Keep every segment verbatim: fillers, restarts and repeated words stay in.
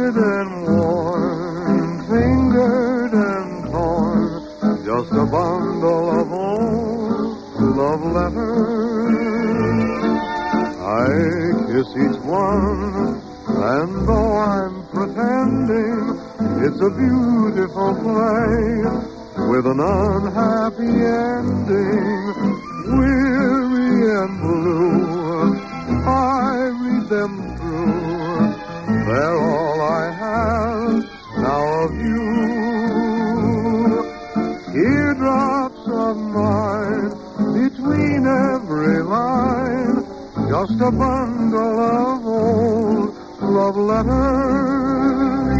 ragged and worn, fingered and torn, just a bundle of old love letters. I kiss each one, and though I'm pretending, it's a beautiful play with an unhappy ending. Weary and blue, I read them through. They're all I have now of you. Teardrops of mine between every line, just a bundle of old love letters.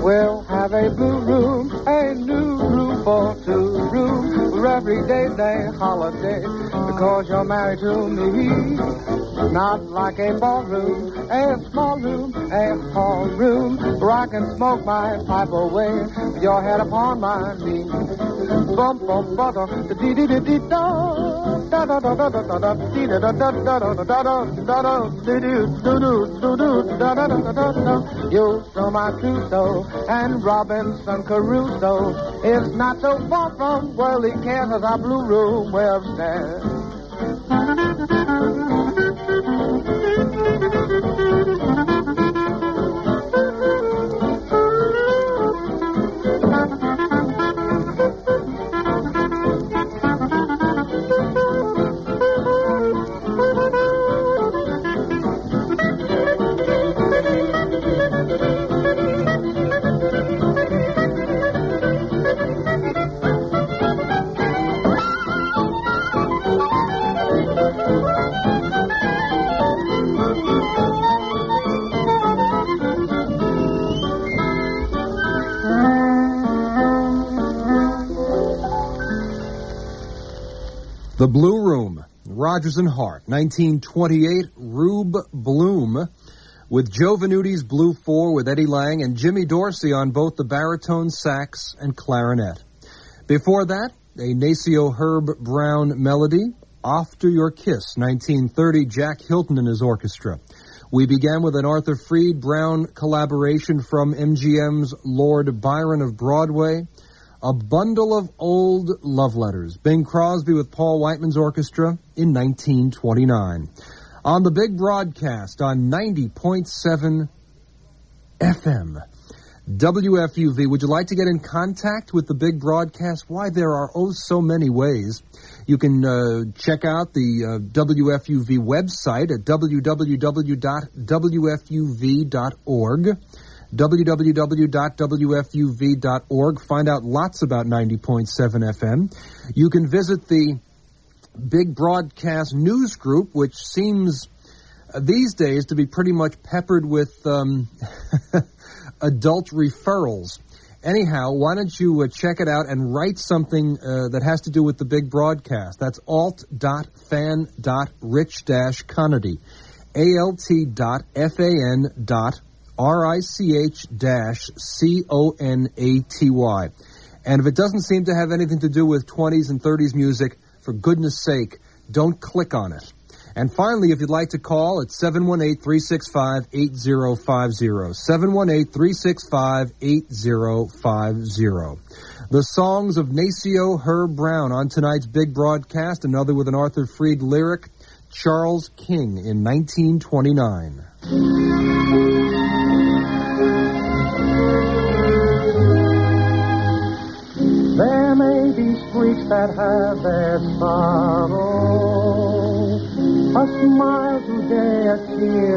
We'll have a blue room, a new room for two rooms, for every day, day, holiday, because you're married to me. Not like a ballroom, a small room, a hall room, where I can smoke my pipe away with your head upon my knee. Bum bum ba da da dee dee dee dee da da da da da da da da dee da da da da da da da da da dee doo doo doo doo da da da da da da. You saw my trousseau and Robinson Crusoe is not so far from worldly cares as our blue room will stand. The Blue Room, Rodgers and Hart, nineteen twenty-eight, Rube Bloom, with Joe Venuti's Blue Four with Eddie Lang and Jimmy Dorsey on both the baritone, sax, and clarinet. Before that, a Nacio Herb Brown melody, After Your Kiss, nineteen thirty, Jack Hilton and his orchestra. We began with an Arthur Freed Brown collaboration from M G M's Lord Byron of Broadway, A Bundle of Old Love Letters, Bing Crosby with Paul Whiteman's orchestra in nineteen twenty-nine. On the big broadcast on ninety point seven F M, W F U V. Would you like to get in contact with the big broadcast? Why, there are oh so many ways. You can uh, check out the uh, W F U V website at w w w dot w f u v dot org. w w w dot w f u v dot org. Find out lots about ninety point seven F M. You can visit the Big Broadcast News Group, which seems uh, these days to be pretty much peppered with um, adult referrals. Anyhow, why don't you uh, check it out and write something uh, that has to do with the Big Broadcast. That's alt dot fan dot rich dash Conady. A L T dot F A N dot R I C H dash C O N A T Y. And if it doesn't seem to have anything to do with twenties and thirties music, for goodness sake, don't click on it. And finally, if you'd like to call, it's seven one eight, three six five, eight zero five zero. seven one eight, three six five, eight zero five zero. The songs of Nacio Herb Brown on tonight's big broadcast, another with an Arthur Freed lyric, Charles King in nineteen twenty-nine. There may be streets that have their sorrow, a smile today, a tear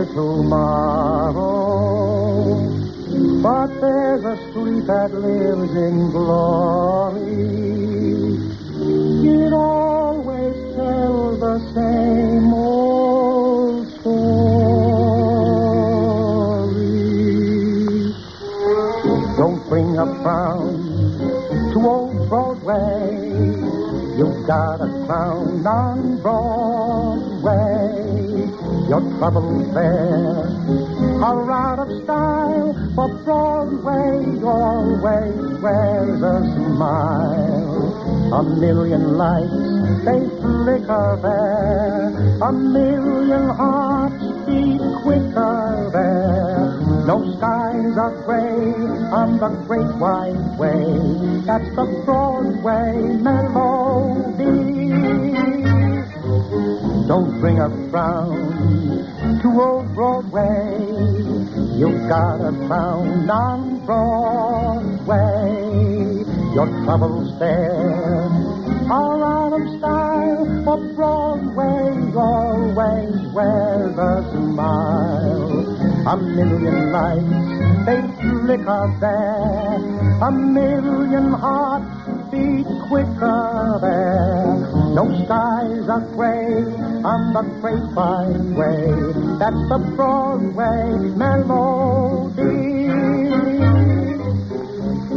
tomorrow, but there's a street that lives in glory. It always tells the same old story. Don't bring a frown to old Broadway. You've got a crown on Broadway. Your troubles there are out of style, for Broadway always wears a smile. A million lights, they flicker there. A million hearts beat quicker there. No skies are gray on the great wide way. That's the Broadway melody. Don't bring a frown to old Broadway. You've got a crown on Broadway. Your troubles there are out of style, for Broadway always wears a smile. A million lights, they flicker there. A million hearts beat quicker there. No skies are gray on the great wide way. That's the Broadway melody.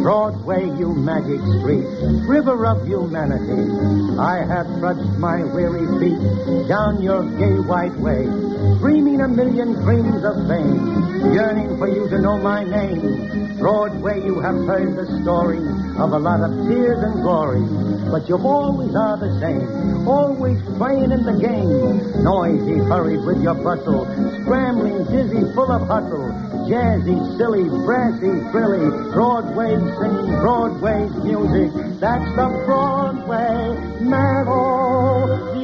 Broadway, you magic street, river of humanity, I have trudged my weary feet down your gay white way, dreaming a million dreams of fame, yearning for you to know my name. Broadway, you have heard the story of a lot of tears and glory, but you always are the same, always playing in the game. Noisy, hurried with your bustle, scrambling, dizzy, full of hustle, jazzy, silly, brassy, frilly, Broadway singing Broadway's music. That's the Broadway melody.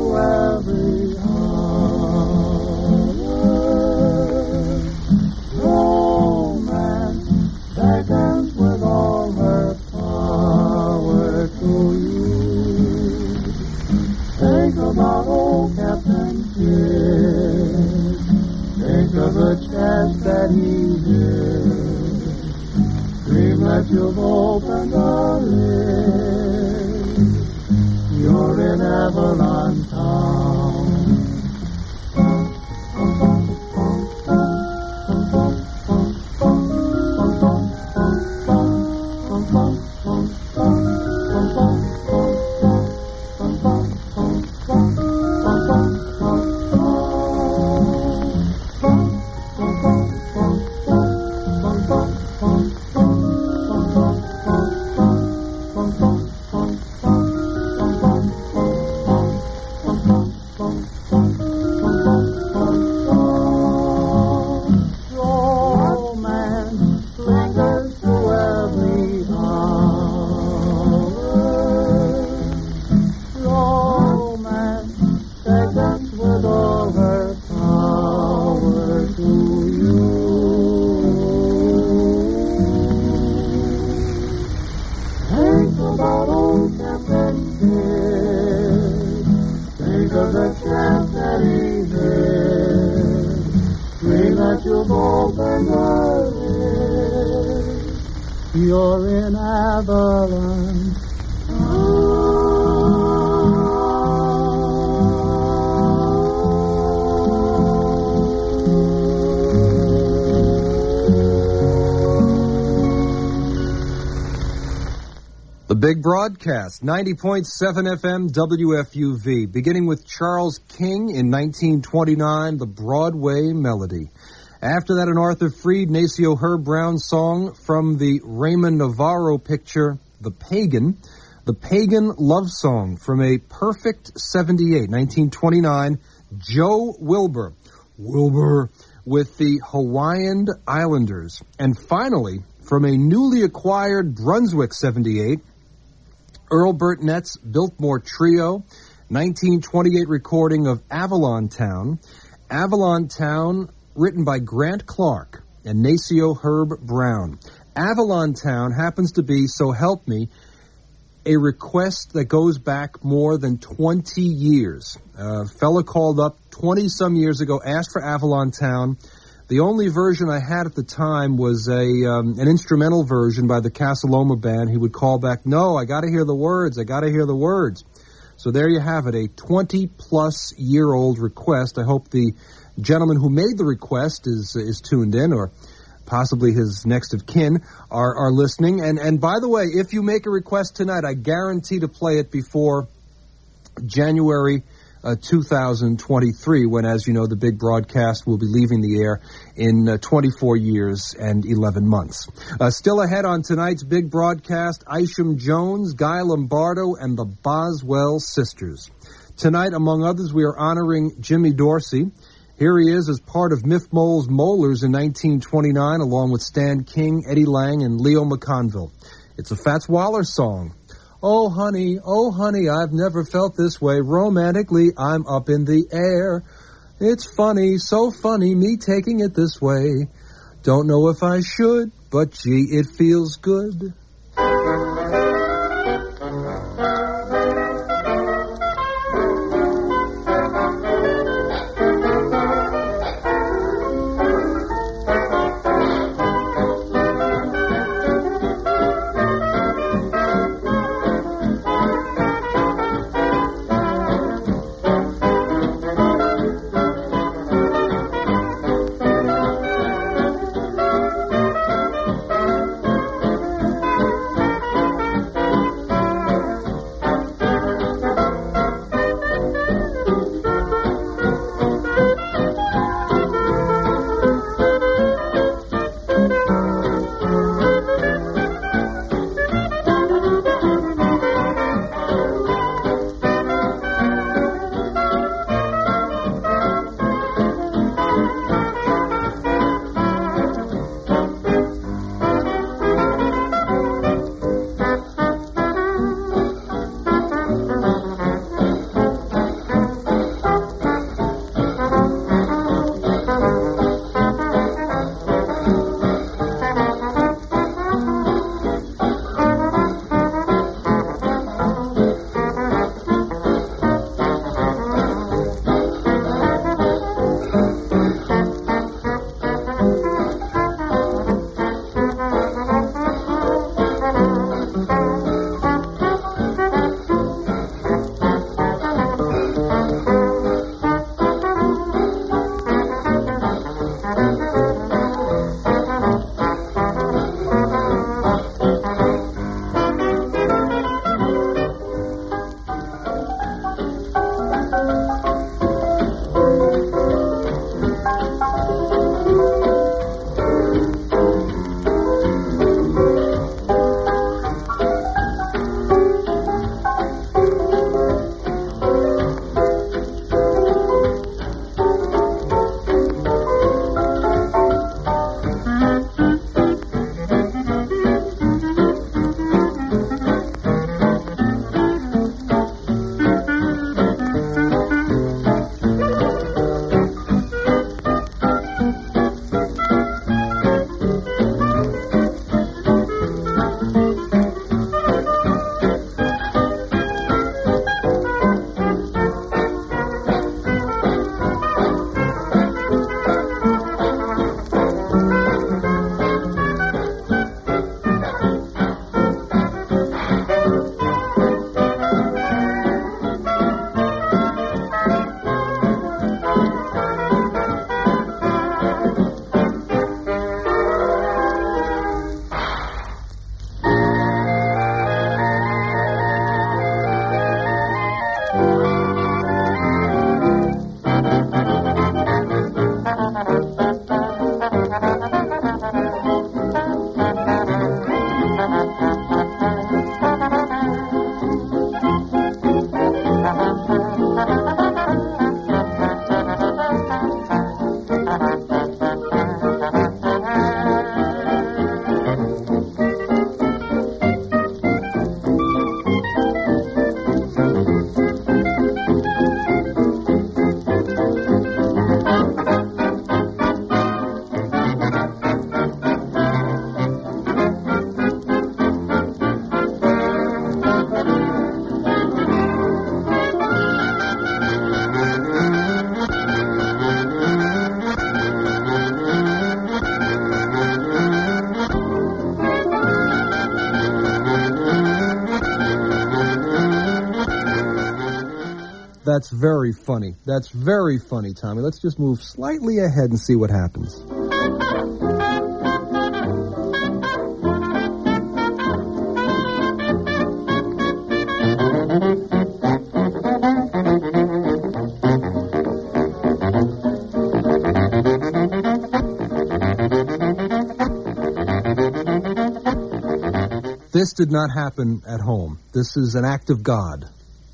Oh Think of the chance that he did. Dream that you've opened a lid. You're in Avalon Town. You're in Avalon. The Big Broadcast, ninety point seven F M W F U V, beginning with Charles King in nineteen twenty-nine, The Broadway Melody. After that, an Arthur Freed, Nacio Herb Brown song from the Raymond Navarro picture, The Pagan. The Pagan Love Song from a perfect seventy-eight, nineteen twenty-nine, Joe Wilbur. Wilbur with the Hawaiian Islanders. And finally, from a newly acquired Brunswick seventy-eight, Earl Burtnett's Biltmore Trio, nineteen twenty-eight recording of Avalon Town. Avalon Town, written by Grant Clark and Nacio Herb Brown. Avalon Town happens to be, so help me, a request that goes back more than twenty years. A fella called up twenty-some years ago, asked for Avalon Town. The only version I had at the time was a um, an instrumental version by the Casa Loma Band. He would call back, no, I got to hear the words, I got to hear the words. So there you have it, a twenty-plus year old request. I hope the gentleman who made the request is is tuned in, or possibly his next of kin are, are listening. And, and by the way, if you make a request tonight, I guarantee to play it before January uh, two thousand twenty-three, when, as you know, the Big Broadcast will be leaving the air in uh, twenty-four years and eleven months. Uh, still ahead on tonight's Big Broadcast, Isham Jones, Guy Lombardo, and the Boswell Sisters. Tonight, among others, we are honoring Jimmy Dorsey. Here he is as part of Miff Mole's Molars in nineteen twenty-nine, along with Stan King, Eddie Lang, and Leo McConville. It's a Fats Waller song. Oh, honey, oh, honey, I've never felt this way. Romantically, I'm up in the air. It's funny, so funny, me taking it this way. Don't know if I should, but gee, it feels good. that's very funny. That's very funny, Tommy. Let's just move slightly ahead and see what happens. This did not happen at home. This is an act of God.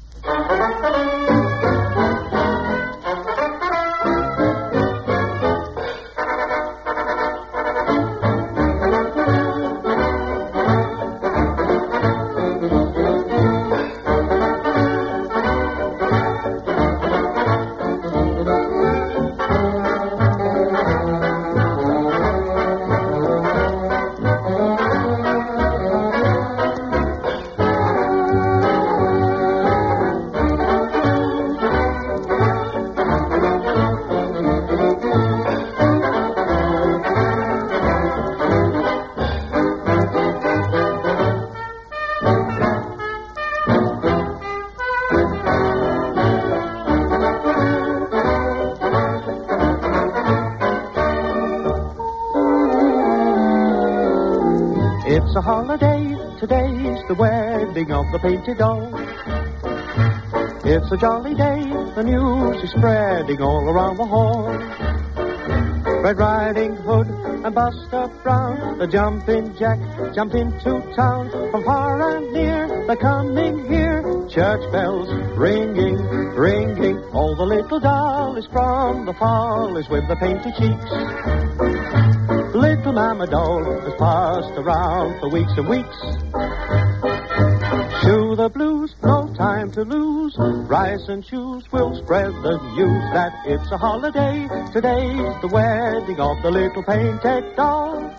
It's a holiday, today's the wedding of the painted doll. It's a jolly day, the news is spreading all around the hall. Red Riding Hood and Buster Brown, the jumping jack, jump into town. From far and near, they're coming here, church bells ringing, ringing. All the little dollies from the fall is with the painted cheeks. Little Mama Doll has passed around for weeks and weeks. Shoe the blues, no time to lose. Rise and choose, we'll spread the news that it's a holiday. Today's the wedding of the little painted doll.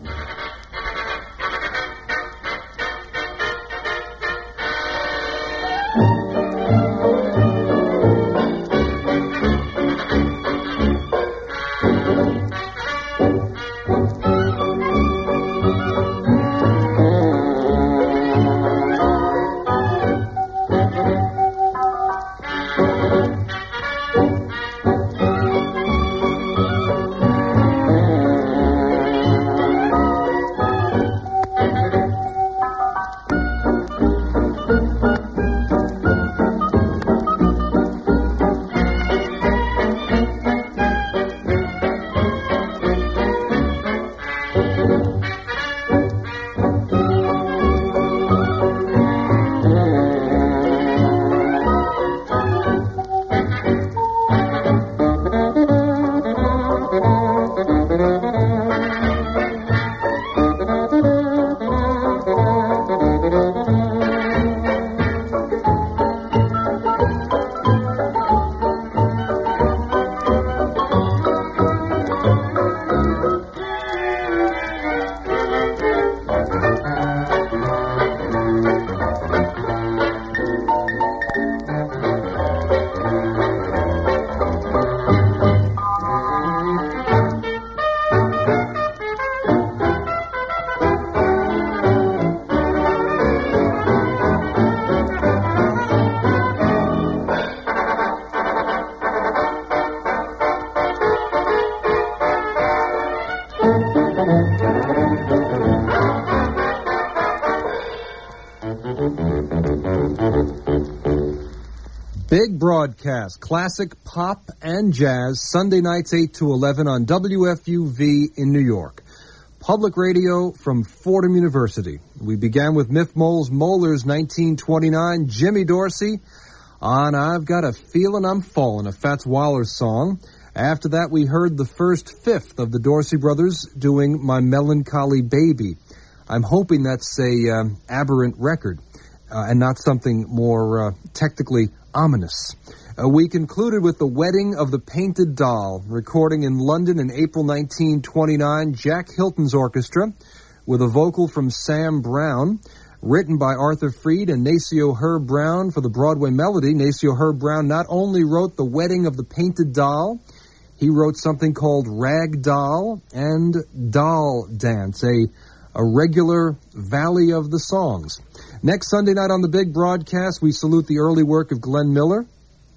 Big broadcast, classic pop and jazz, Sunday nights eight to eleven on W F U V in New York. Public radio from Fordham University. We began with Miff Mole's Molars nineteen twenty-nine, Jimmy Dorsey on I've Got a Feelin' I'm Fallin', a Fats Waller song. After that, we heard the first fifth of the Dorsey Brothers doing My Melancholy Baby. I'm hoping that's a um, aberrant record uh, and not something more uh, technically ominous. Uh, we concluded with The Wedding of the Painted Doll, recording in London in April nineteen twenty-nine, Jack Hilton's orchestra, with a vocal from Sam Brown, written by Arthur Freed and Nacio Herb Brown for the Broadway melody. Nacio Herb Brown not only wrote The Wedding of the Painted Doll, he wrote something called Rag Doll and Doll Dance, a, a regular Valley of the Songs. Next Sunday night on the big broadcast, we salute the early work of Glenn Miller.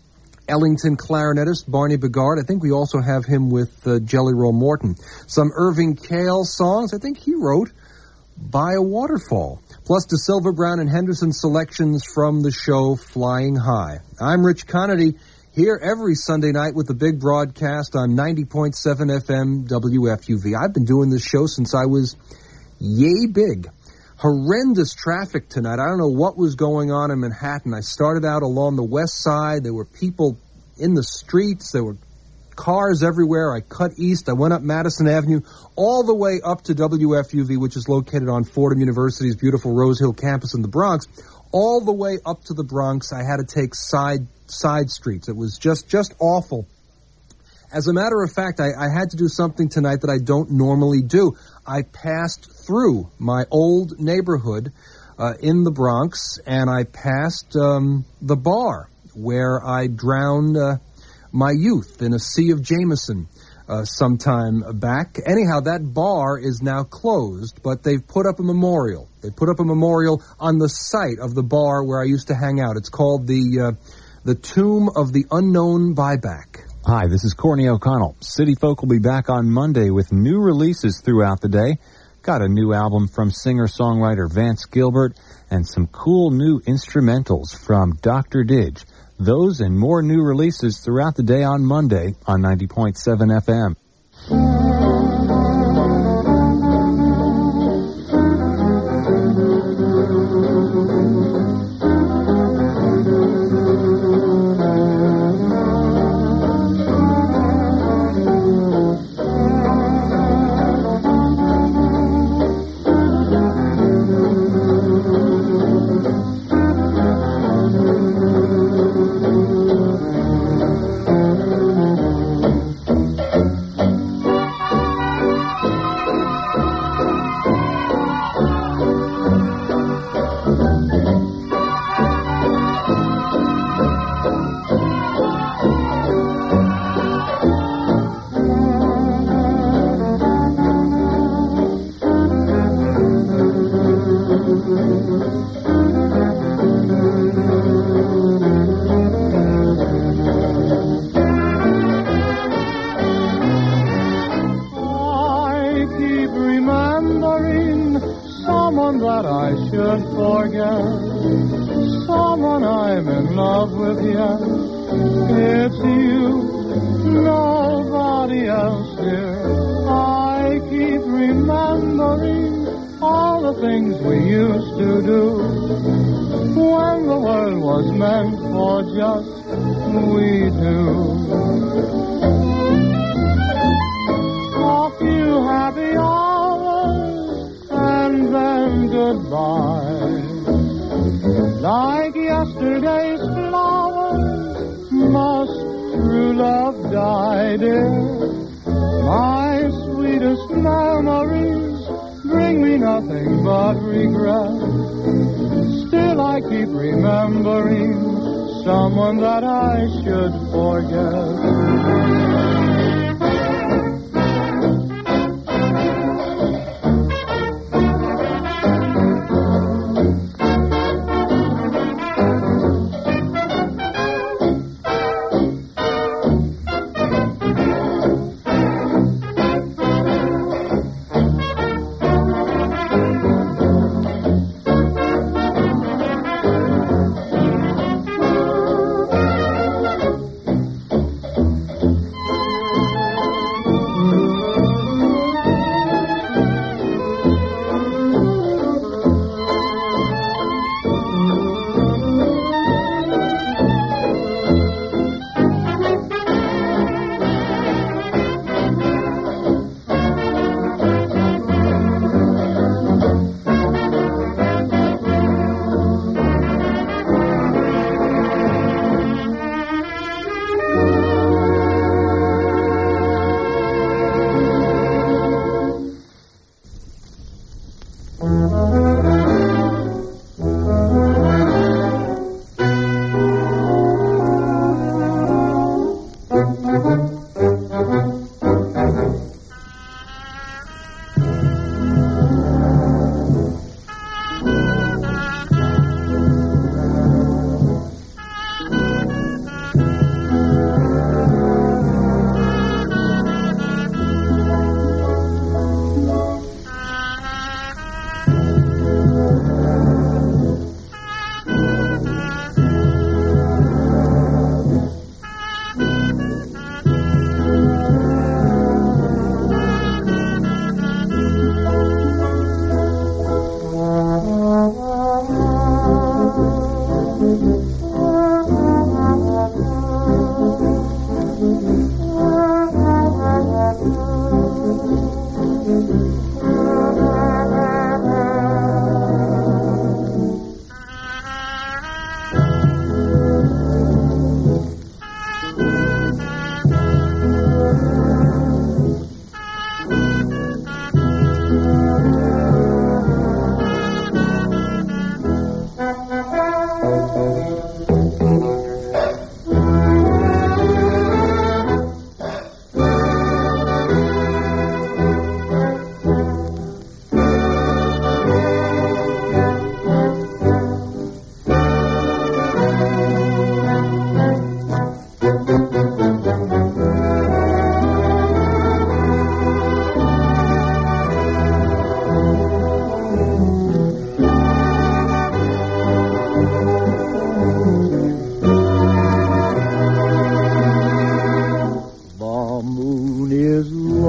Ellington clarinetist Barney Bigard. I think we also have him with uh, Jelly Roll Morton. Some Irving Kale songs. I think he wrote By a Waterfall. Plus De Silva, Brown, and Henderson selections from the show Flying High. I'm Rich Connedy, here every Sunday night with the big broadcast on ninety point seven F M W F U V. I've been doing this show since I was yay big. Horrendous traffic tonight. I don't know what was going on in Manhattan. I started out along the west side. There were people in the streets. There were cars everywhere. I cut east. I went up Madison Avenue all the way up to W F U V, which is located on Fordham University's beautiful Rose Hill campus in the Bronx. All the way up to the Bronx, I had to take side side streets. It was just, just awful. As a matter of fact, I, I had to do something tonight that I don't normally do. I passed through my old neighborhood uh, in the Bronx, and I passed um, the bar where I drowned uh, my youth in a sea of Jameson uh, sometime back. Anyhow, that bar is now closed, but they've put up a memorial. They put up a memorial on the site of the bar where I used to hang out. It's called the uh, the Tomb of the Unknown Buyback. Hi, this is Courtney O'Connell. City Folk will be back on Monday with new releases throughout the day. Got a new album from singer-songwriter Vance Gilbert and some cool new instrumentals from Doctor Didge. Those and more new releases throughout the day on Monday on ninety point seven F M.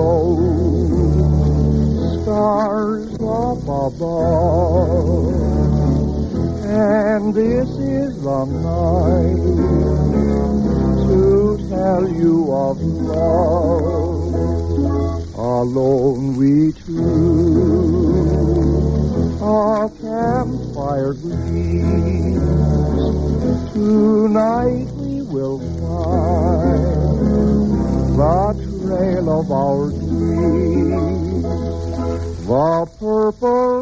low, stars up above, and this is the night to tell you of love. Alone we two, our campfire gleams, tonight we will find the trail of our dreams, the purple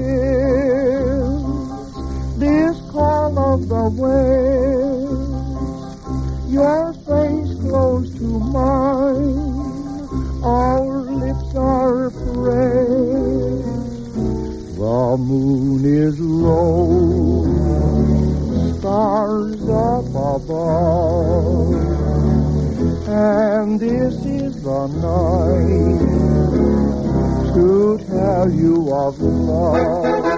hills, this call of the west, your face close to mine, our lips are pressed, the moon is low, stars up above, and this is the night to tell you of love.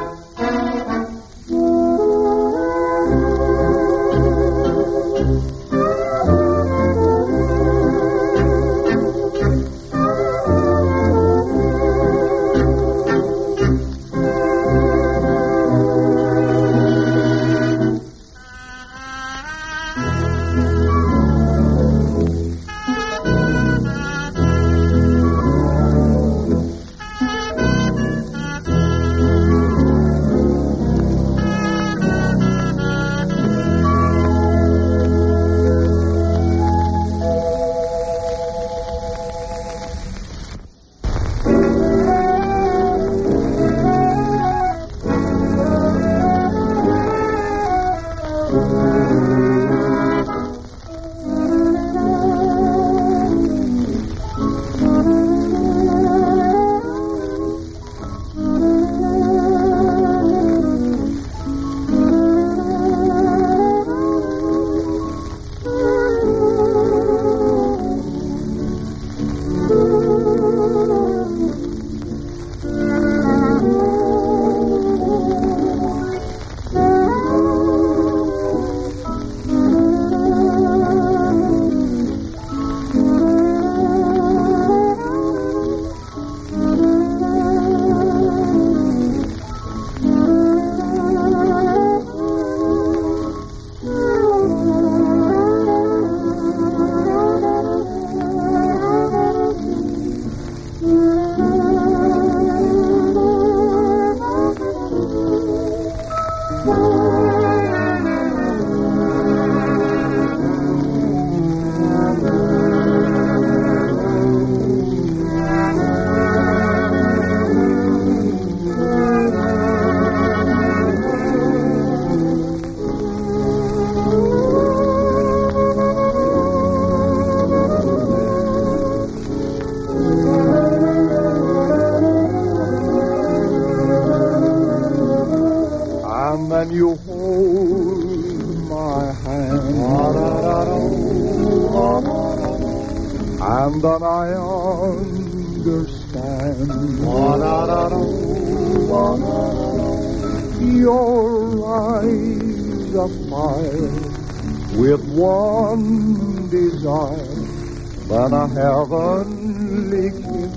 Heavenly kiss,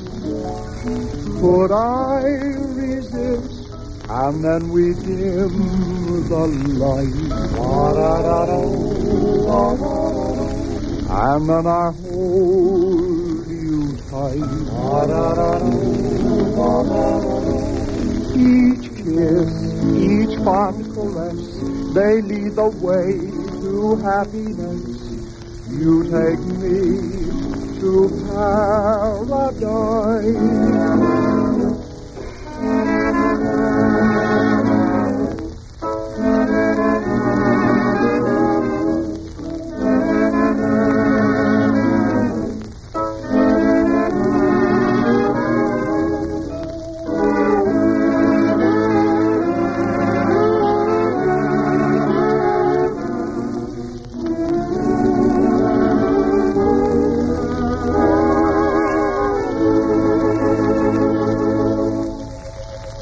could I resist? And then we dim the light, and then I hold you tight. Each kiss, each fond caress, they lead the way to happiness. You take me to paradise.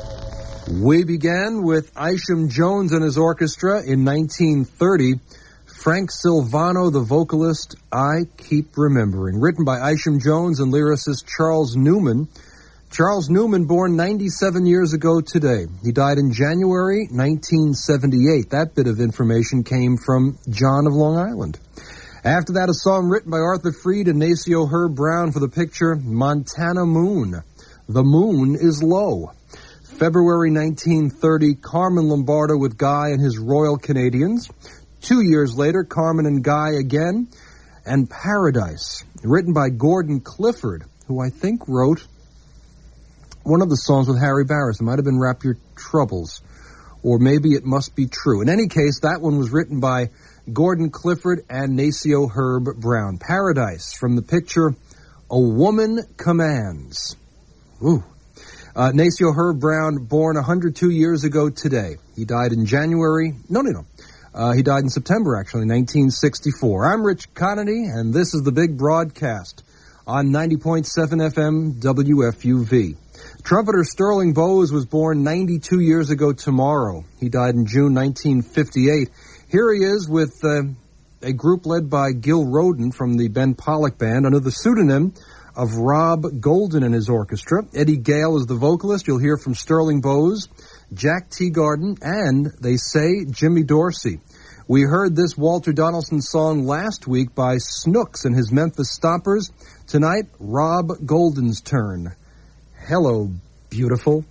We began with Isham Jones and his orchestra in nineteen thirty Frank Silvano, the vocalist, I Keep Remembering. Written by Isham Jones and lyricist Charles Newman. Charles Newman, born ninety-seven years ago today. He died in January nineteen seventy-eight. That bit of information came from John of Long Island. After that, a song written by Arthur Freed and Nacio Herb Brown for the picture Montana Moon. The Moon is Low. February nineteen thirty, Carmen Lombardo with Guy and his Royal Canadians. Two years later, Carmen and Guy again. And Paradise, written by Gordon Clifford, who I think wrote one of the songs with Harry Barris. It might have been Wrap Your Troubles, or maybe It Must Be True. In any case, that one was written by Gordon Clifford and Nacio Herb Brown. Paradise, from the picture A Woman Commands. Ooh. Uh, Nacio Herb Brown, born one hundred two years ago today. He died in January. No, no, no. Uh, he died in September, actually, nineteen sixty-four. I'm Rich Connolly, and this is the Big Broadcast on ninety point seven F M W F U V. Trumpeter Sterling Bowes was born ninety-two years ago tomorrow. He died in June nineteen fifty-eight. Here he is with uh, a group led by Gil Rodin from the Ben Pollack Band under the pseudonym of Rob Golden and his orchestra. Eddie Gale is the vocalist. You'll hear from Sterling Bowes, Jack Teagarden, and, they say, Jimmy Dorsey. We heard this Walter Donaldson song last week by Snooks and his Memphis Stompers. Tonight, Rob Golden's turn. Hello, beautiful.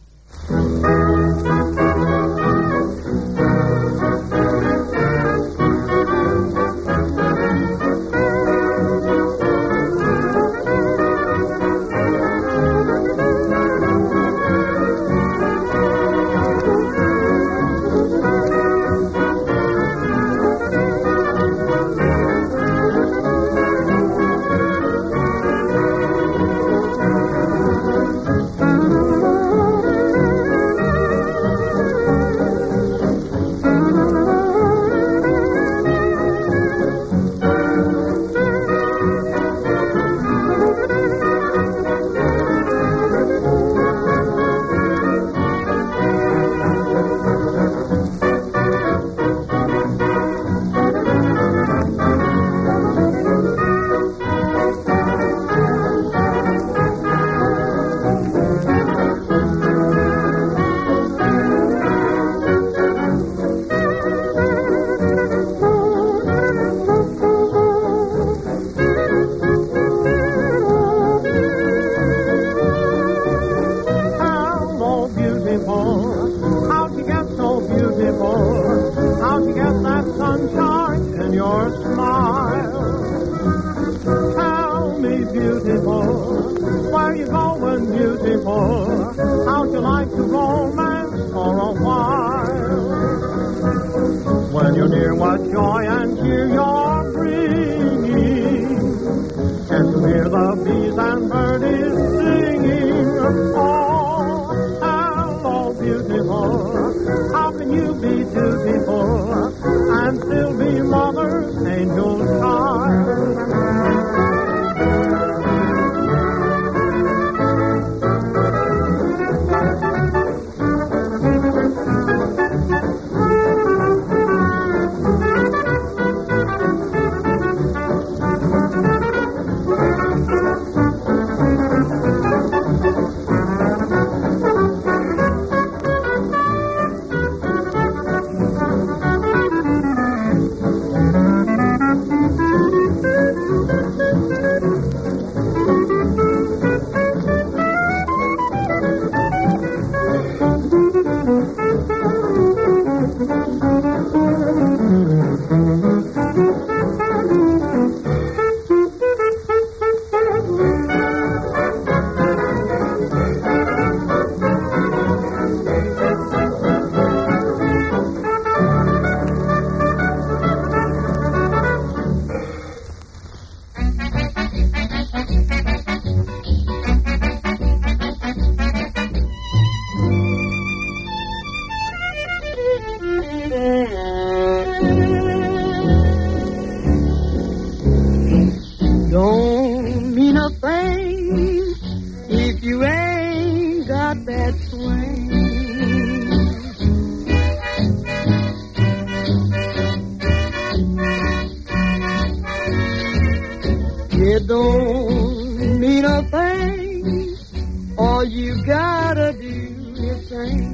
All you gotta do is sing.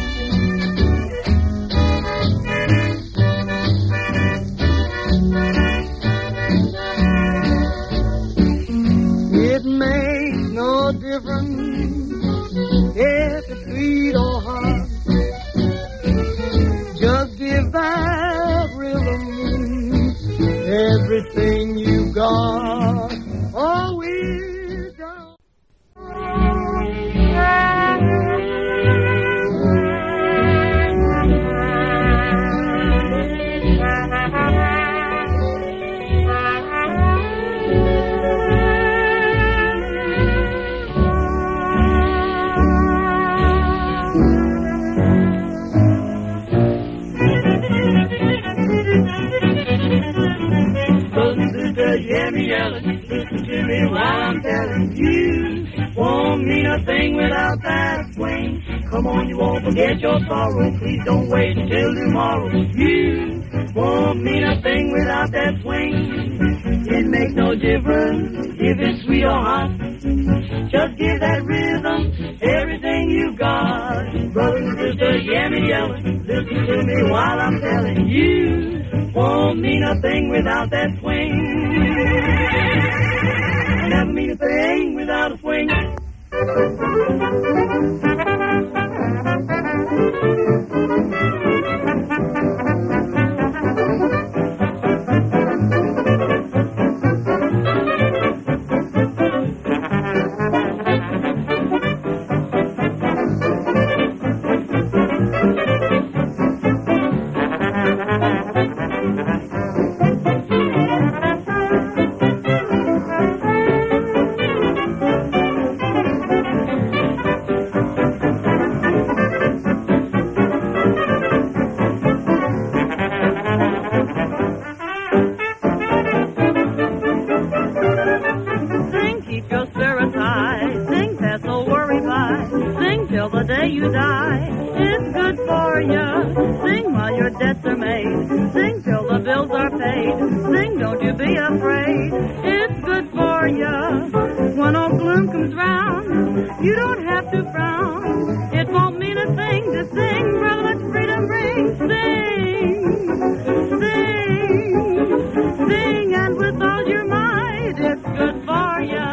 It makes no difference if it's sweet or hot. Just give that rhythm everything you got. Oh, we're done. Jimmy yelling, listen to me while I'm telling you. Won't mean a thing without that swing. Come on, you won't forget your sorrow. Please don't wait until tomorrow. You won't mean a thing without that swing. It makes no difference if it's sweet or hot. Just give that rhythm everything you got. Brother and sister, hear me yelling, listen to me while I'm telling you. Won't mean a thing without that swing. Never mean a thing without a swing. You die, it's good for you. Sing while your debts are made. Sing till the bills are paid. Sing, don't you be afraid. It's good for you. When old gloom comes round, you don't have to frown. It won't mean a thing to sing, brother, let freedom ring. Sing, sing, sing, and with all your might, it's good for you.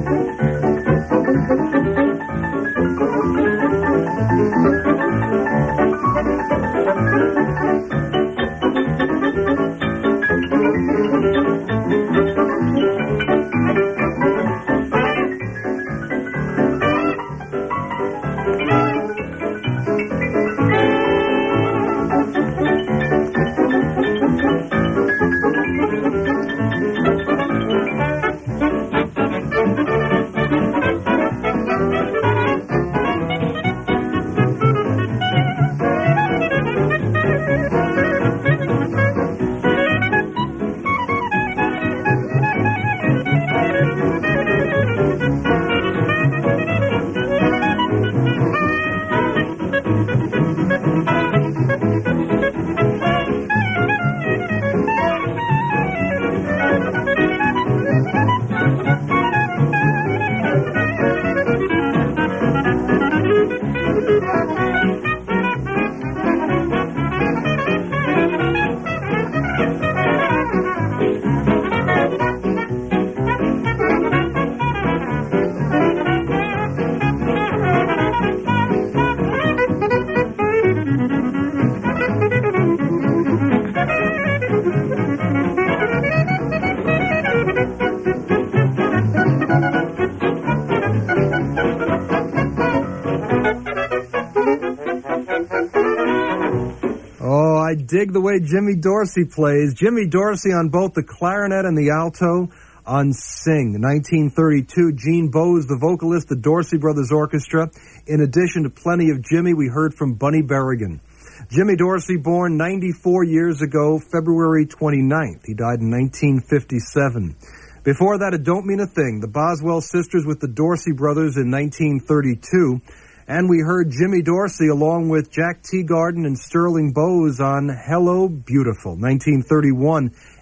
I dig the way Jimmy Dorsey plays. Jimmy Dorsey on both the clarinet and the alto on Sing. nineteen thirty-two, Gene Bowes, the vocalist, the Dorsey Brothers Orchestra. In addition to plenty of Jimmy, we heard from Bunny Berrigan. Jimmy Dorsey, born ninety-four years ago, February twenty-ninth. He died in nineteen fifty-seven. Before that, It Don't Mean a Thing, the Boswell Sisters with the Dorsey Brothers in nineteen thirty-two. And we heard Jimmy Dorsey along with Jack Teagarden and Sterling Bowes on Hello Beautiful, nineteen thirty-one.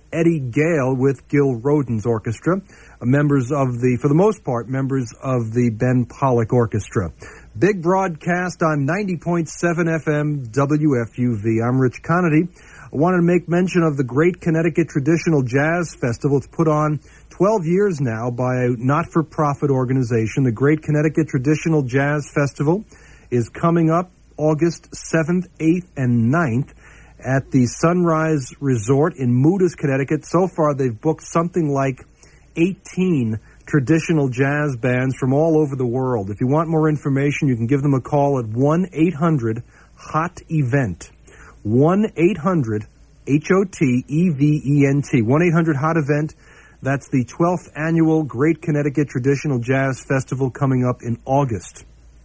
Eddie Gale with Gil Rodin's orchestra, uh, members of the, for the most part, members of the Ben Pollock Orchestra. Big broadcast on ninety point seven F M W F U V. I'm Rich Conity. I wanted to make mention of the Great Connecticut Traditional Jazz Festival. It's put on twelve years now by a not-for-profit organization. The Great Connecticut Traditional Jazz Festival is coming up August seventh, eighth, and ninth at the Sunrise Resort in Moodus, Connecticut. So far, they've booked something like eighteen traditional jazz bands from all over the world. If you want more information, you can give them a call at one eight hundred HOT EVENT. one eight hundred H O T E V E N T. one eight hundred HOT EVENT. That's the twelfth annual Great Connecticut Traditional Jazz Festival coming up in August.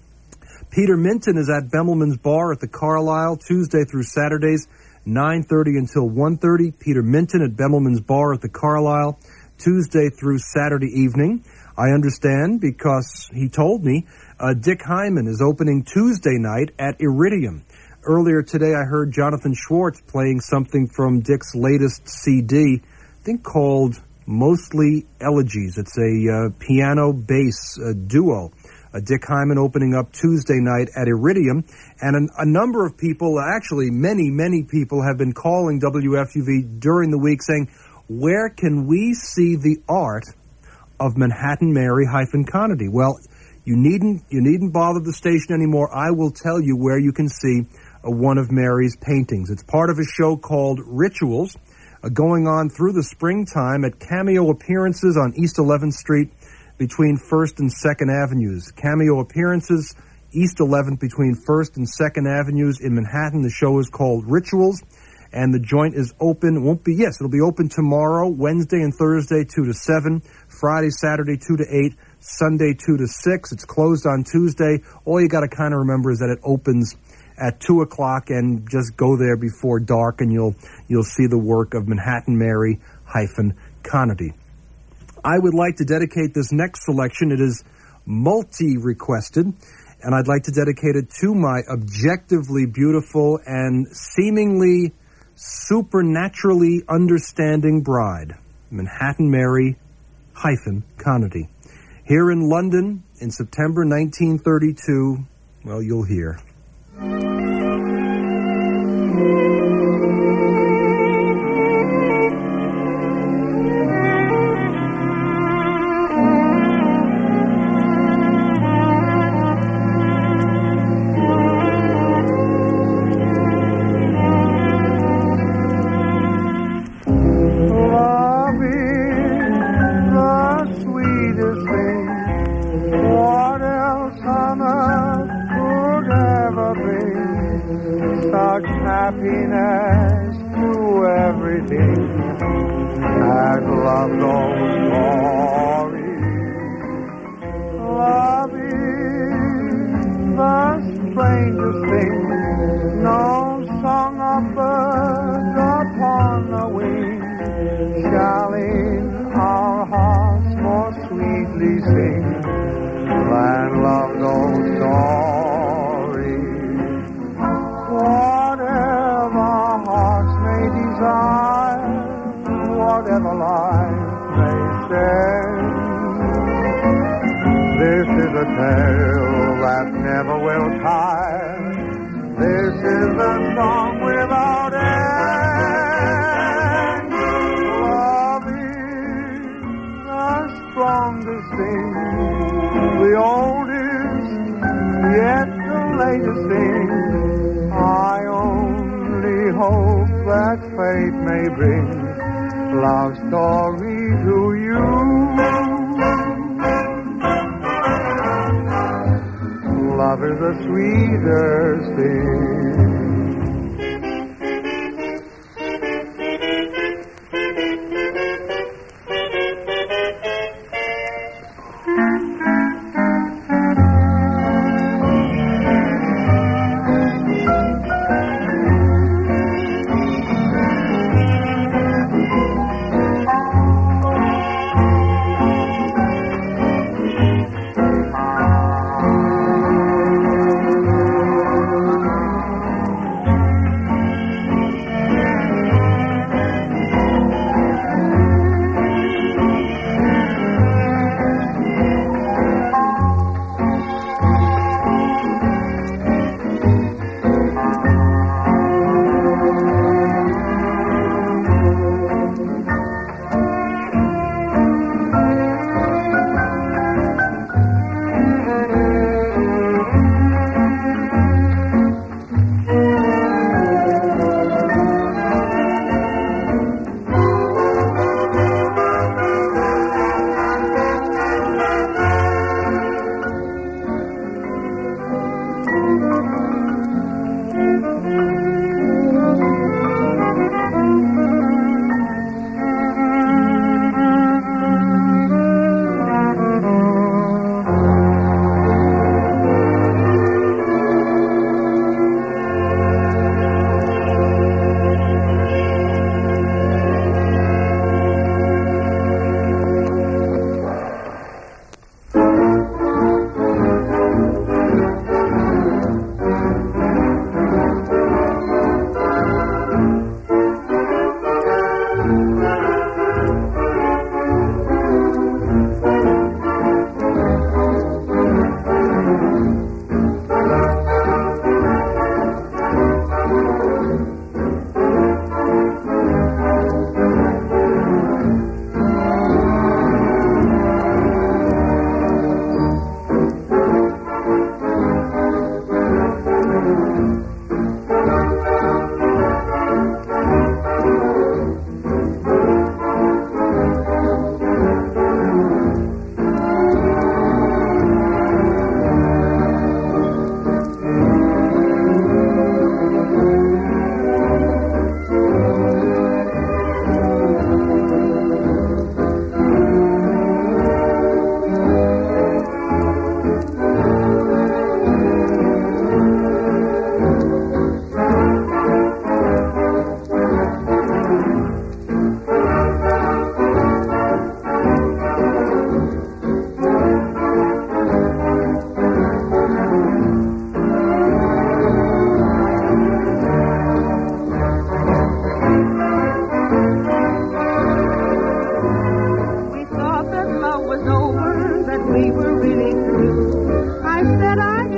Peter Minton is at Bemelman's Bar at the Carlisle Tuesday through Saturdays, nine thirty until one thirty. Peter Minton at Bemelman's Bar at the Carlisle Tuesday through Saturday evening. I understand because he told me uh, Dick Hyman is opening Tuesday night at Iridium. Earlier today I heard Jonathan Schwartz playing something from Dick's latest C D, I think called Mostly Elegies. It's a uh, piano-bass uh, duo. Uh, Dick Hyman opening up Tuesday night at Iridium. And an, a number of people, actually many, many people have been calling W F U V during the week saying, where can we see the art of Manhattan Mary hyphen Conity? Well, you needn't you needn't bother the station anymore. I will tell you where you can see uh, one of Mary's paintings. It's part of a show called Rituals, uh, going on through the springtime at Cameo Appearances on East eleventh Street between first and second Avenues. Cameo Appearances, East eleventh between first and second Avenues in Manhattan. The show is called Rituals. And the joint is open, won't be, yes, it'll be open tomorrow, Wednesday and Thursday, two to seven, Friday, Saturday, two to eight, Sunday, two to six. It's closed on Tuesday. All you got to kind of remember is that it opens at two o'clock, and just go there before dark, and you'll you'll see the work of Manhattan Mary hyphen Conity. I would like to dedicate this next selection. It is multi-requested, and I'd like to dedicate it to my objectively beautiful and seemingly supernaturally understanding bride, Manhattan Mary hyphen Conity. Here in London in September nineteen thirty-two, well, you'll hear.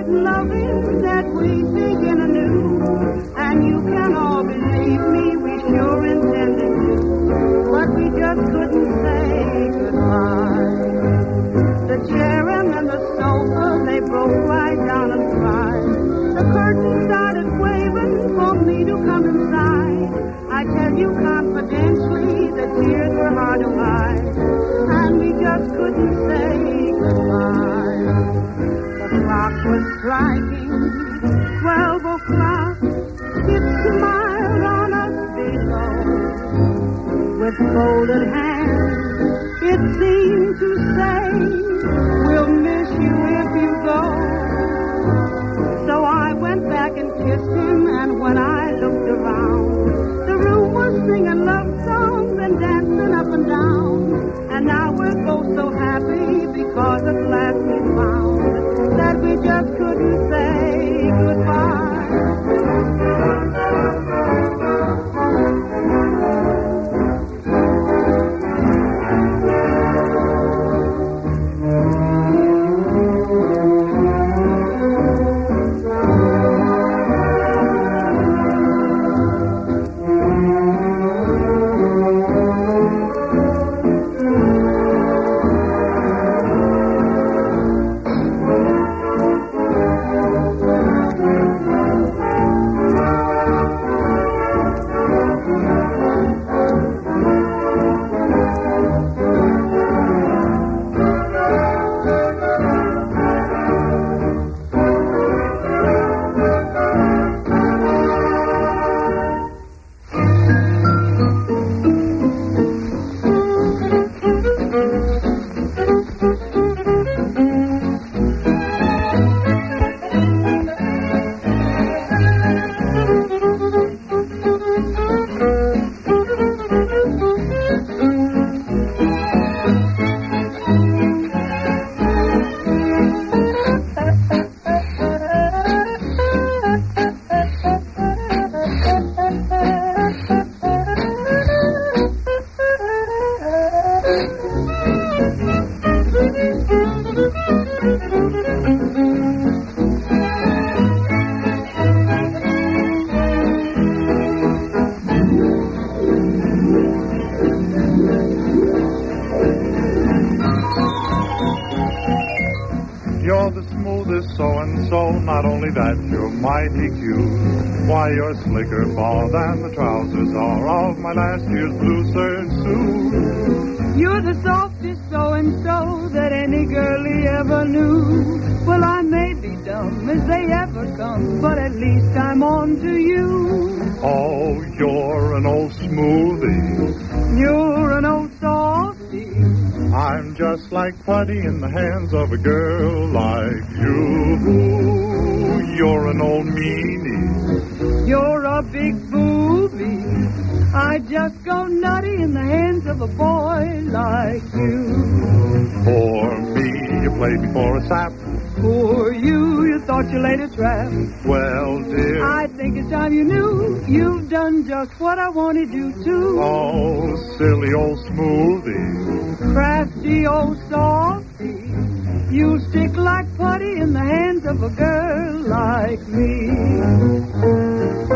this loving that we begin anew. And you can all believe me, we sure intended to. But we just couldn't say goodbye. The chair and the sofa, they broke right down and cried. The curtain started waving for me to come inside. I tell you confidentially, the tears were hard to hide. And we just couldn't say goodbye. The clock was striking twelve o'clock. It smiled on us below. With folded hands, it seemed to say, we'll miss you if you go. So I went back and kissed him, and when I looked around, the room was singing love songs and dancing up and down. And now we're both so happy because at last we found that we just couldn't say goodbye. You're the smoothest so-and-so, not only that, you're mighty cute. Why, you're slicker ball than the trousers are of my last year's blue serge suit. You're the softest so-and-so that any girlie ever knew. Well, I may be dumb as they ever come, but at least I'm on to you. Oh, you're an old smoothie. You're an old softy. I'm just like putty in the hands of a girl like you. You're an old meanie. You're a big booby. I just go nutty in the hands of a boy like you. For me, you played me for a sap. For you, you thought you laid a trap. Well, dear, I think it's time you knew you've done just what I wanted you to. oh, silly old smoothie. Crafty old softy. You stick like putty in the hands of a girl like me.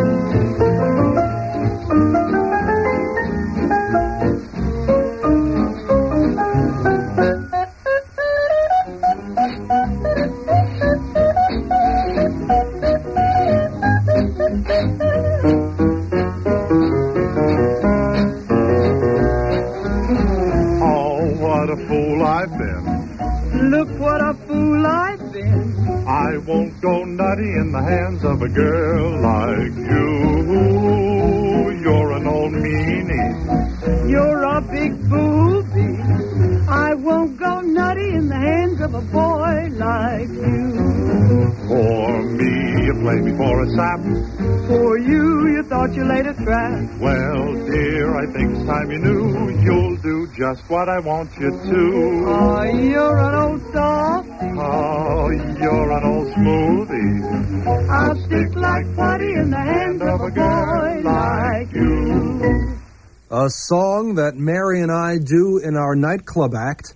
Look what a fool I've been. I won't go nutty in the hands of a girl like you. You're an old meanie. You're a big booby. I won't go nutty in the hands of a boy like you. For me, you played me for a sap. For you, you thought you laid a trap. Well, dear, I think it's time you knew you'll do just what I want you to. Oh, you're an old softy. Oh, you're an old smoothie. I'll stick like putty in the hand of a boy like you. A song that Mary and I do in our nightclub act.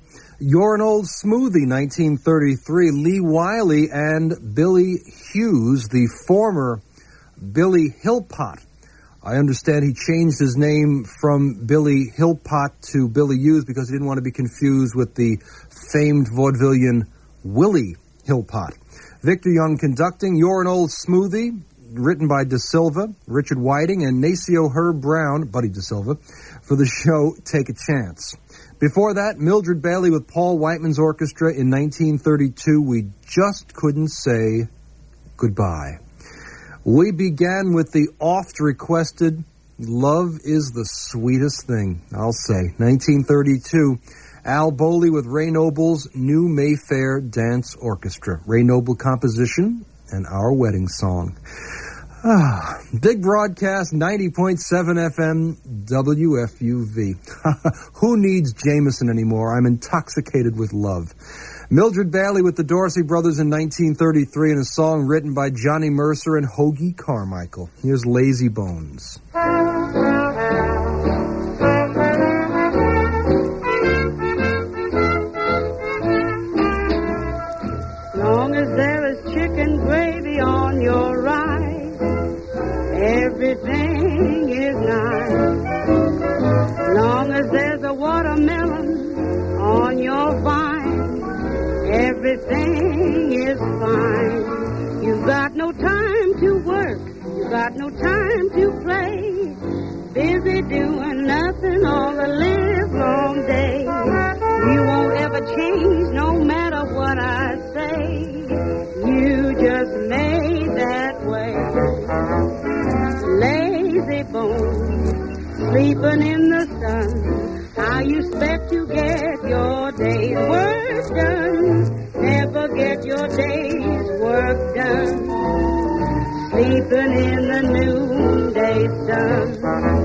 You're an Old Smoothie, nineteen thirty-three, Lee Wiley and Billy Hughes, the former Billy Hillpot. I understand he changed his name from Billy Hillpot to Billy Hughes because he didn't want to be confused with the famed vaudevillian Willie Hillpot. Victor Young conducting You're an Old Smoothie, written by De Silva, Richard Whiting, and Nacio Herb Brown, Buddy De Silva, for the show Take a Chance. Before that, Mildred Bailey with Paul Whiteman's orchestra in nineteen thirty-two, We Just Couldn't Say Goodbye. We began with the oft-requested Love is the Sweetest Thing, I'll say. nineteen thirty-two, Al Bowley with Ray Noble's New Mayfair Dance Orchestra. Ray Noble composition and our wedding song. Ah, big broadcast, ninety point seven F M, W F U V. Who needs Jameson anymore? I'm intoxicated with love. Mildred Bailey with the Dorsey Brothers in nineteen thirty-three and a song written by Johnny Mercer and Hoagie Carmichael. Here's Lazy Bones. Long as there is chicken gravy on your rice, everything is nice. Long as there's a watermelon on your vine, everything is fine. You've got no time to work, you've got no time to play, busy doing nothing all the livelong day. You won't ever change no matter what I say, you just made that way. Lazy bones, sleeping in the sun, how you expect to get your day's work done? Never get your day's work done. Sleeping in the noonday sun.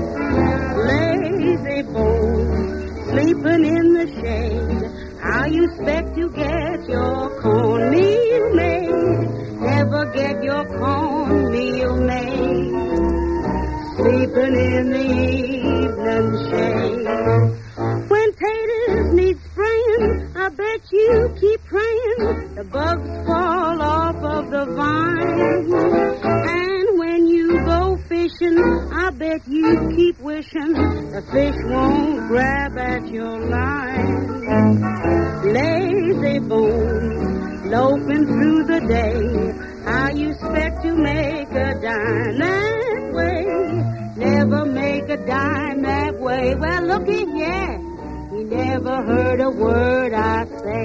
Lazy bones, sleeping in the shade, how you expect to get your cornmeal made? Never get your cornmeal made. Sleeping in the evening shade. When taters need spraying, I bet you keep praying the bugs fall off of the vine. And when you go fishing, I bet you keep wishing the fish won't grab at your line. Lazy bones, loafing through the day, how you expect to make a dime that way? Never make a dime that way. Well, looky here, you never heard a word I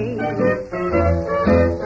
say.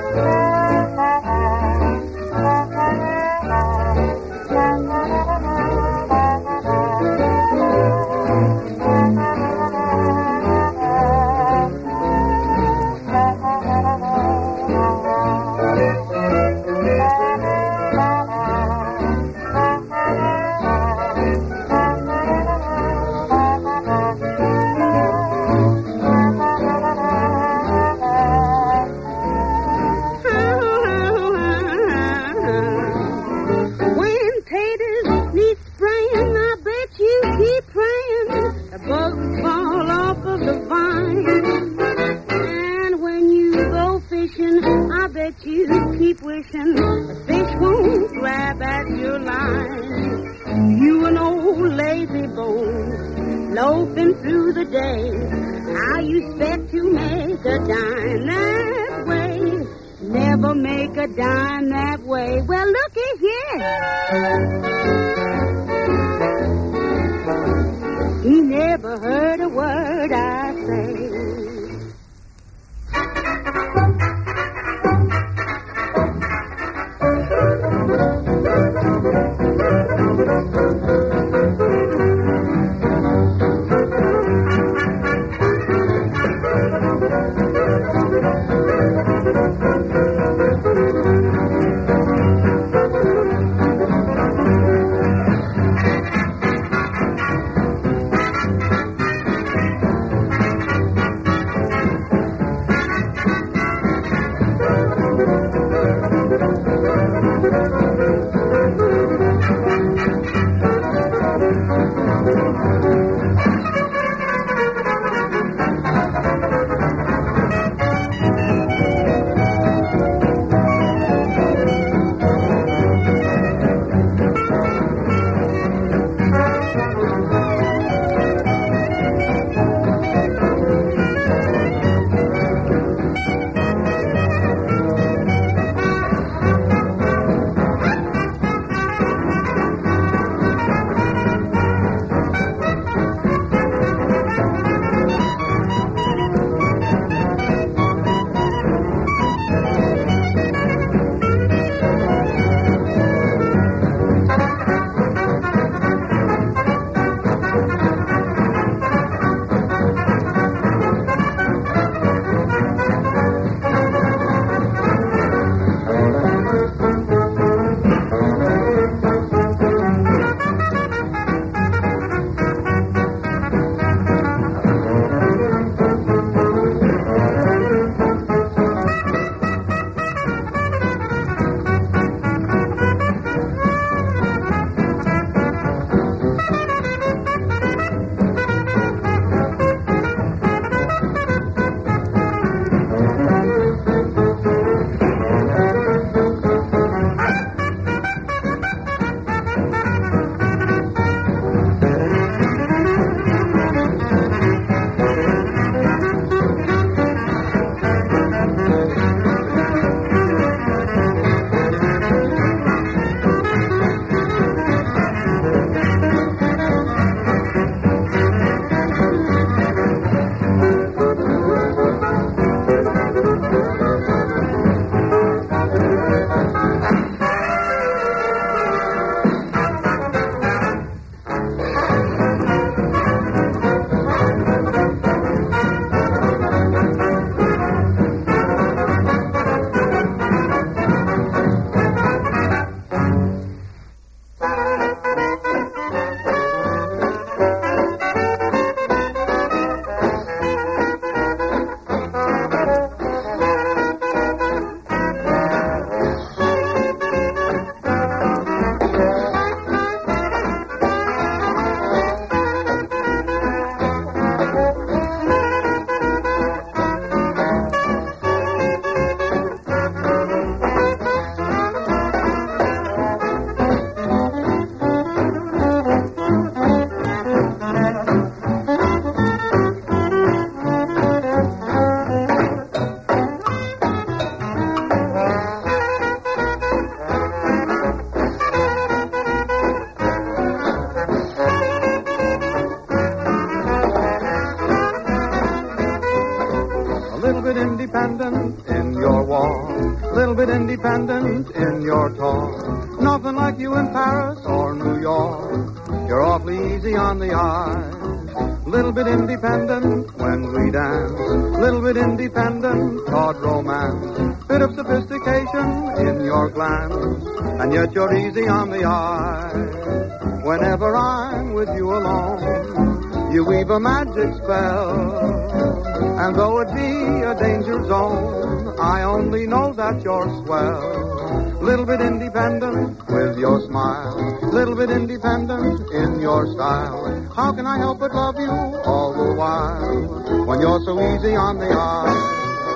talk. Nothing like you in Paris or New York. You're awfully easy on the eye. Little bit independent when we dance. Little bit independent, taught romance. Bit of sophistication in your glance. And yet you're easy on the eye. Whenever I'm with you alone, you weave a magic spell. And though it be a danger zone, I only know that you're swell. Little bit independent with your smile. Little bit independent in your style. How can I help but love you all the while when you're so easy on the eye?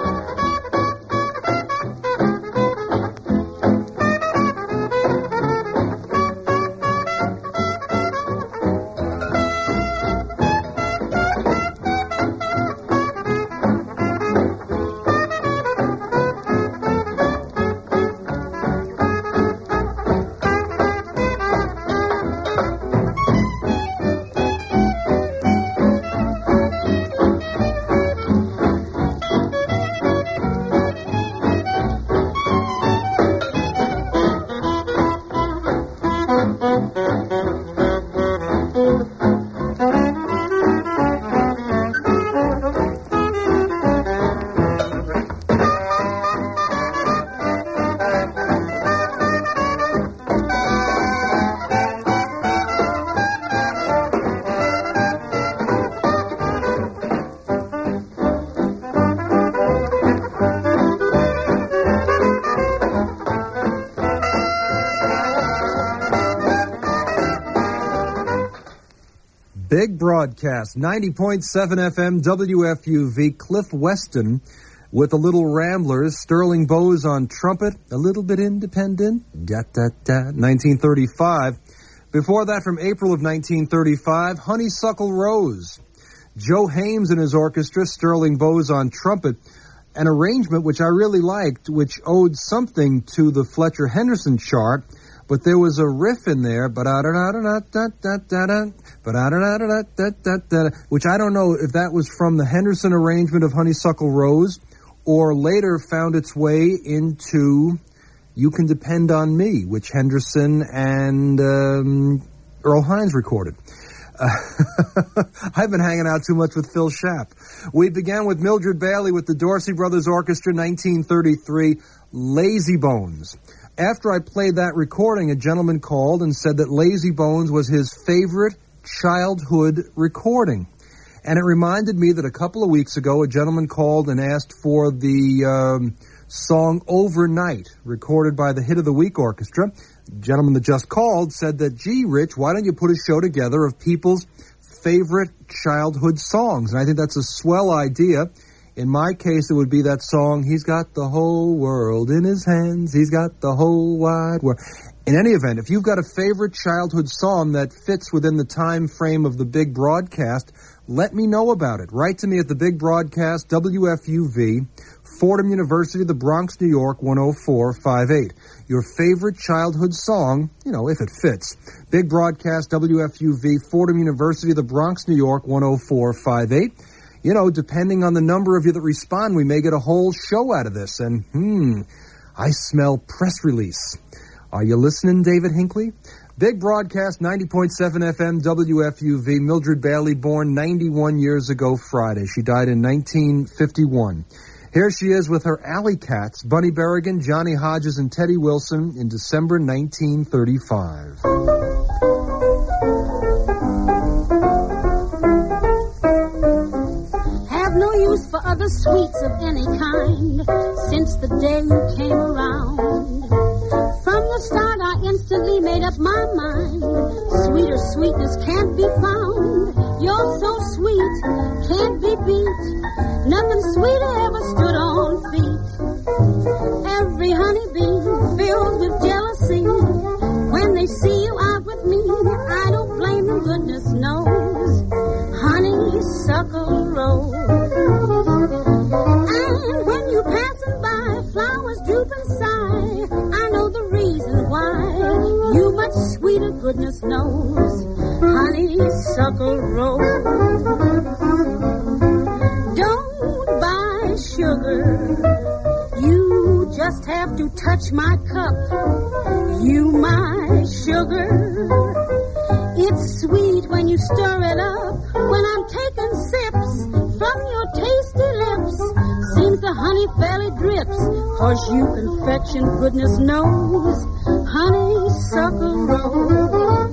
Big broadcast, ninety point seven F M W F U V, Cliff Weston with the Little Ramblers, Sterling Bowes on trumpet, a little bit independent, da-da-da, nineteen thirty-five. Before that, from April of nineteen thirty-five, Honeysuckle Rose. Joe Hames and his orchestra, Sterling Bowes on trumpet, an arrangement which I really liked, which owed something to the Fletcher Henderson chart, but there was a riff in there, which I don't know if that was from the Henderson arrangement of Honeysuckle Rose or later found its way into You Can Depend on Me, which Henderson and um, Earl Hines recorded. Uh, I've been hanging out too much with Phil Schaap. We began with Mildred Bailey with the Dorsey Brothers Orchestra, nineteen thirty-three, Lazy Bones. After I played that recording, a gentleman called and said that Lazy Bones was his favorite childhood recording. And it reminded me that a couple of weeks ago, a gentleman called and asked for the um, song Overnight, recorded by the Hit of the Week Orchestra. The gentleman that just called said that, gee, Rich, why don't you put a show together of people's favorite childhood songs? And I think that's a swell idea. In my case, it would be that song, He's Got the Whole World in His Hands, He's Got the Whole Wide World. In any event, if you've got a favorite childhood song that fits within the time frame of the Big Broadcast, let me know about it. Write to me at the Big Broadcast, W F U V, Fordham University, the Bronx, New York, one oh four five eight. Your favorite childhood song, you know, if it fits. Big Broadcast, W F U V, Fordham University, the Bronx, New York, one oh four five eight. You know, depending on the number of you that respond, we may get a whole show out of this. And, hmm, I smell press release. Are you listening, David Hinckley? Big Broadcast, ninety point seven F M, W F U V. Mildred Bailey, born ninety-one years ago Friday. She died in nineteen fifty-one. Here she is with her Alley Cats, Bunny Berrigan, Johnny Hodges, and Teddy Wilson in December nineteen thirty-five. No use for other sweets of any kind since the day you came around. From the start I instantly made up my mind. Sweeter sweetness can't be found. You're so sweet, can't be beat. Nothing sweeter ever stood on feet. Every honeybee filled with jealousy. When they see you out with me, I don't blame them, goodness knows. Honeysuckle Rose. And when you passing by, flowers droop and sigh. I know the reason why. You much sweeter, goodness knows. Honeysuckle Rose. Don't buy sugar. You just have to touch my cup. You my sugar. It's sweet when you stir it up. When I'm taking sips from your tasty lips, seems the honey fairly drips. 'Cause you confection, goodness knows, honeysuckle rose.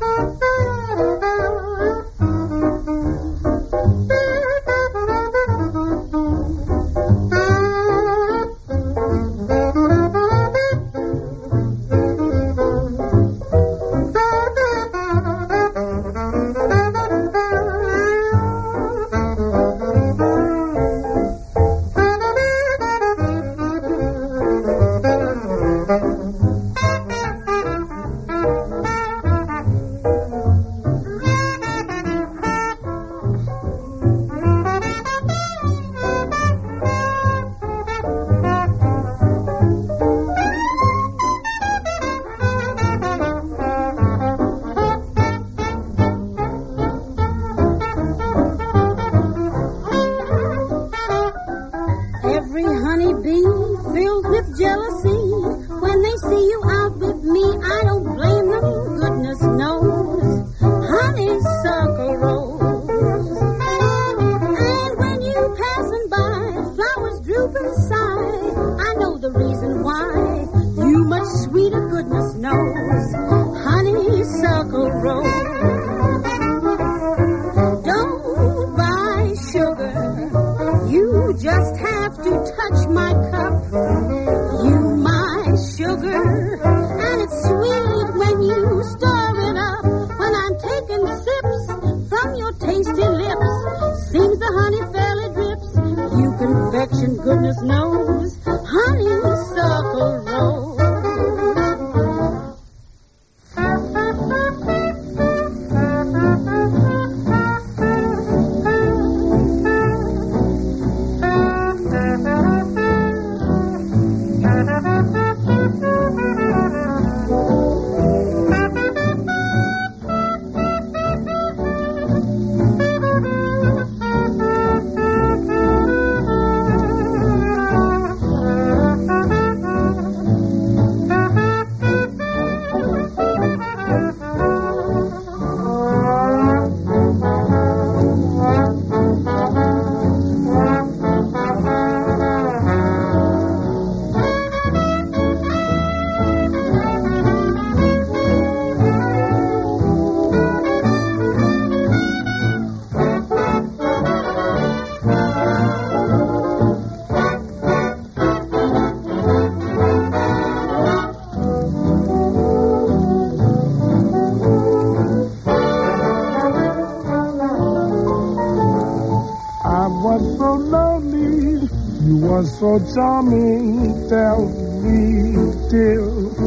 So charming, tell me, dear,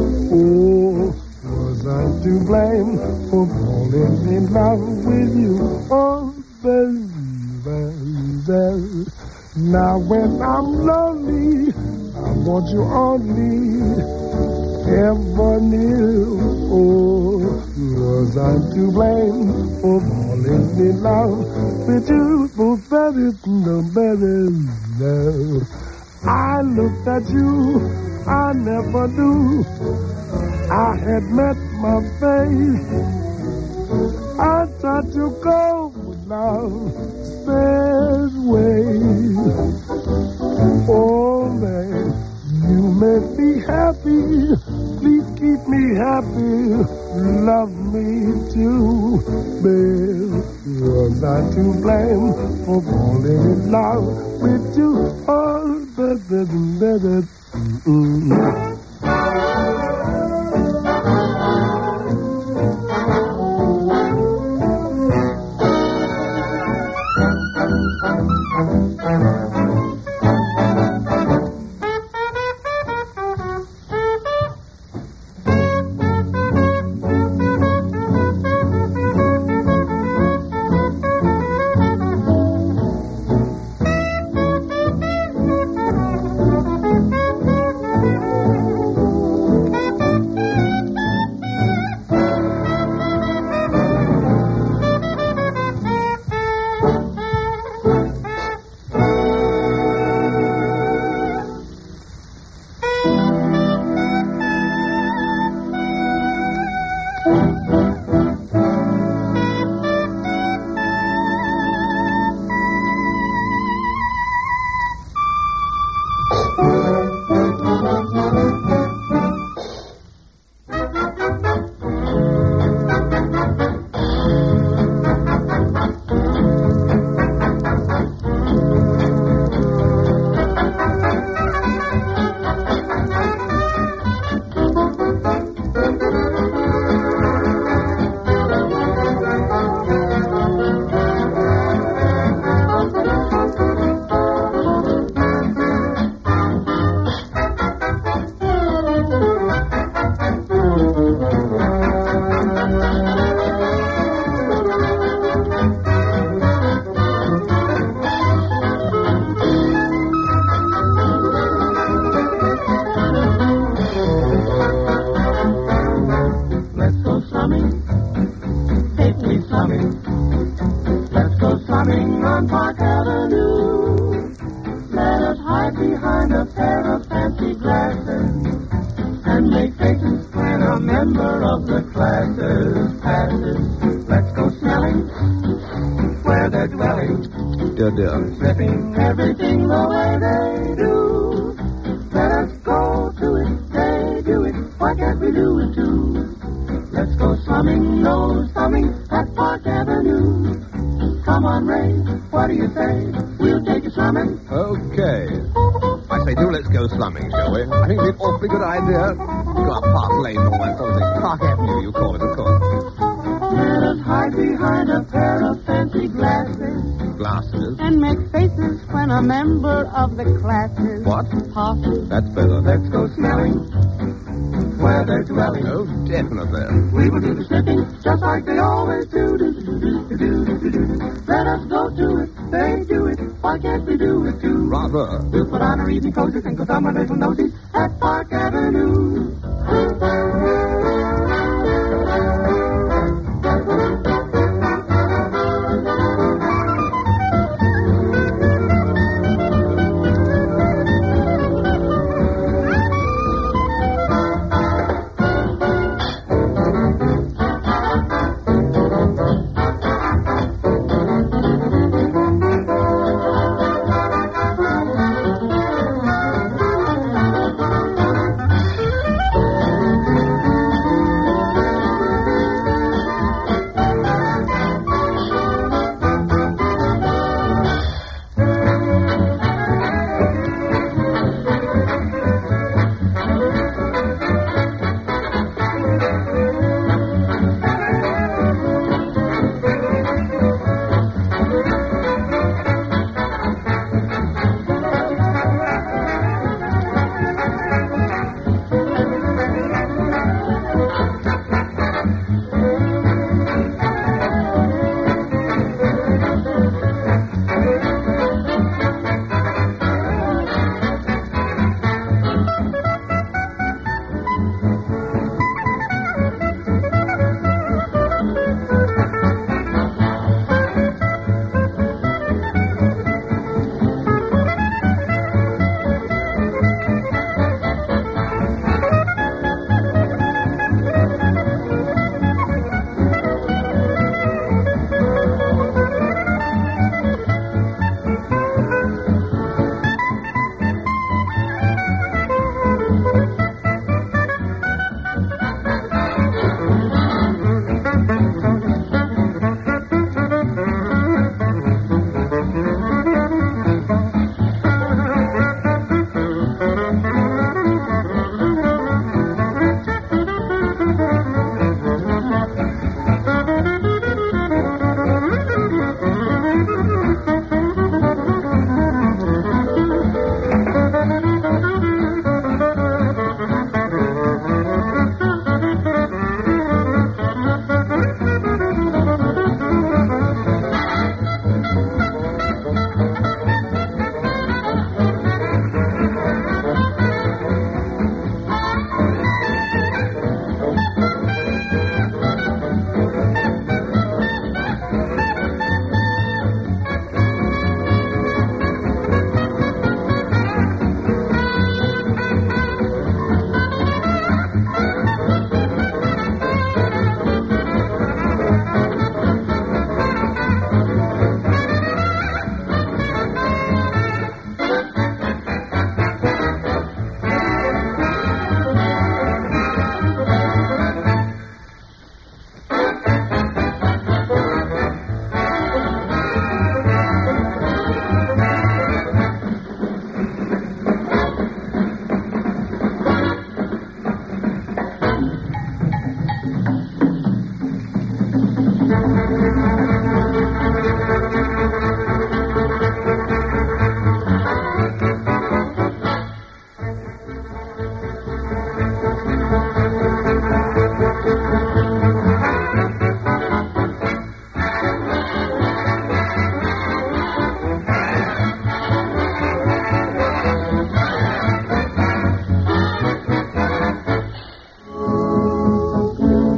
oh, was I to blame for falling in love with you? Oh, baby, baby. Now when I'm lonely, I want you only, ever near. Oh, was I to blame for falling in love with you? Oh, baby, no, baby, no. I looked at you, I never knew I had met my fate. I tried to go with love, spared way. Oh man, you make me happy, please keep me happy, love me too. Babe, was I to blame for falling in love with you? Oh, Mm-mm. member of the classes passes. Let's go smelling where they're dwelling. Dear, dear. Slipping everything the way they do. Let us go to it, they do it. Why can't we do it too? Let's go slumming, no slumming at Park Avenue. Come on, Ray, what do you say? We'll take a slumming. Okay. I say, do let's go slumming, shall we? I think it's an awfully good idea. Go up Park Lane and all that sort of thing. Park Avenue, you call it, of course. Let us hide behind a pair of fancy glasses. Glasses? And make faces when a member of the classes What? passes. That's better. Let's go smelling where they're dwelling. Oh, definitely. We will do the slipping just like they always do. Do, do, do, do, do, do, do, do. Let us go to it, they do it. Why can't we do it too? Rather. We'll put on our evening clothes and go somewhere little nosy at Park Avenue.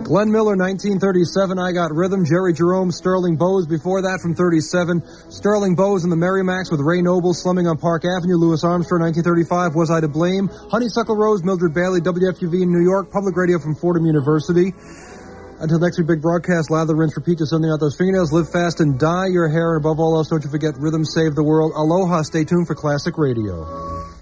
Glenn Miller, nineteen thirty-seven, I Got Rhythm. Jerry Jerome, Sterling Bowes. Before that, from thirty-seven, Sterling Bowes and the Merrimacs with Ray Noble, Slumming on Park Avenue. Louis Armstrong, nineteen thirty-five, Was I to Blame? Honeysuckle Rose, Mildred Bailey, W F U V in New York. Public Radio from Fordham University. Until next week, big broadcast, lather, rinse, repeat, just something out those fingernails. Live fast and dye your hair. And above all else, don't you forget, rhythm save the world. Aloha. Stay tuned for Classic Radio.